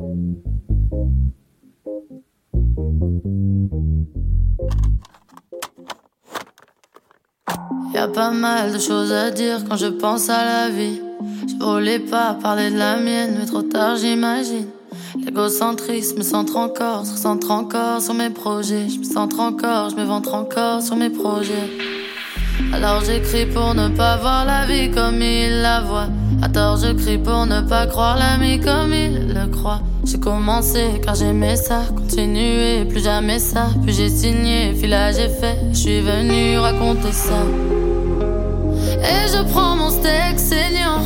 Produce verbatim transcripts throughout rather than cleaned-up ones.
Y'a pas mal de choses à dire quand je pense à la vie. Je voulais pas parler de la mienne, mais trop tard j'imagine. L'égocentrisme centre encore, se centre encore sur mes projets. Je me centre encore, je me ventre encore sur mes projets. Alors j'écris pour ne pas voir la vie comme il la voit. À tort je crie pour ne pas croire l'ami comme il le croit. J'ai commencé car j'aimais ça, continuer plus jamais ça. Puis j'ai signé, filage est fait, je suis venu raconter ça. Et je prends mon steak saignant,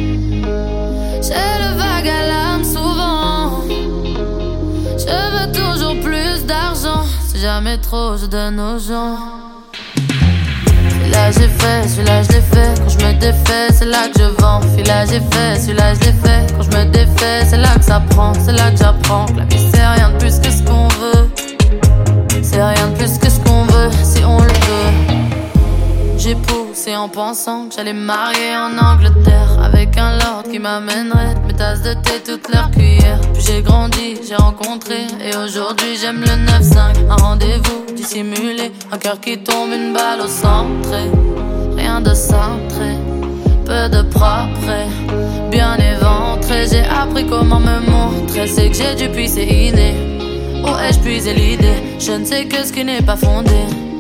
j'ai le vague à l'âme souvent. Je veux toujours plus d'argent, si jamais trop je donne aux gens. Celui-là j'ai fait, celui-là je l'ai fait. Quand je me défais, c'est là que je vends. Celui-là j'ai fait, celui-là je l'ai fait. Quand je me défais, c'est là que ça prend. C'est là que j'apprends que la vie c'est rien de plus que ce qu'on veut. C'est rien de plus que ce qu'on veut, si on le veut. J'ai poussé en pensant que j'allais me marier en Angleterre avec un lord qui m'amènerait mes tasses de thé, toutes leurs cuillères. Puis j'ai grandi, j'ai rencontré et aujourd'hui j'aime le neuf cinq. Un rendez-vous dissimulé, un cœur qui tombe, une balle au centre. Rien de cintré, peu de propre, bien éventré. J'ai appris comment me montrer, c'est que j'ai dû puiser inné. Où ai-je puisé l'idée? Je ne sais que ce qui n'est pas fondé.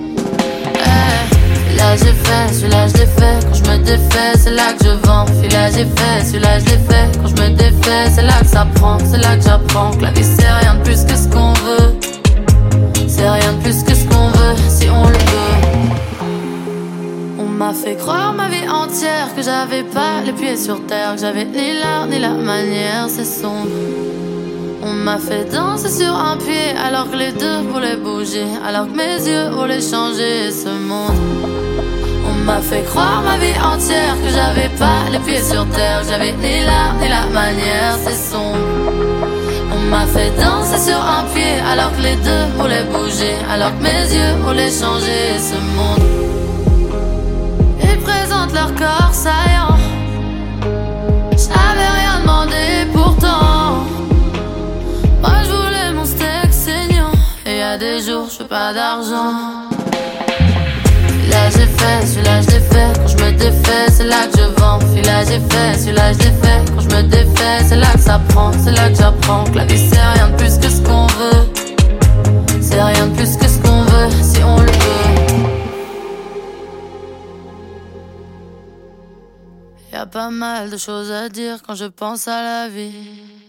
Hey. Celui-là j'ai fait, celui-là je l'ai fait. Quand je me défais, c'est là que je vends. Celui-là j'ai fait, celui-là je l'ai fait. Quand je me défais, c'est là que ça prend. C'est là que j'apprends que la vie c'est rien de plus que ce qu'on veut. C'est rien de plus que ce qu'on veut, si on le veut. On m'a fait croire ma vie entière que j'avais pas les pieds sur terre, que j'avais ni l'art ni la manière, c'est sombre. On m'a fait danser sur un pied alors que les deux voulaient bouger, alors que mes yeux voulaient changer ce monde. On m'a fait croire ma vie entière que j'avais pas les pieds sur terre, que j'avais ni l'art ni la manière, c'est sombre. On m'a fait danser sur un pied alors que les deux voulaient bouger, alors que mes yeux voulaient changer ce monde. Ils présentent leur corps saillant, j'avais rien demandé pourtant. Moi je voulais mon steak saignant, et y'a des jours je veux pas d'argent. Celui-là j'ai fait, celui-là je l'ai fait. Quand je me défais, c'est là que je vends. Celui-là j'ai fait, celui-là je l'ai fait. Quand je me défais, c'est là que ça prend. C'est là que j'apprends que la vie c'est rien de plus que ce qu'on veut. C'est rien de plus que ce qu'on veut, si on le veut. Y'a pas mal de choses à dire quand je pense à la vie.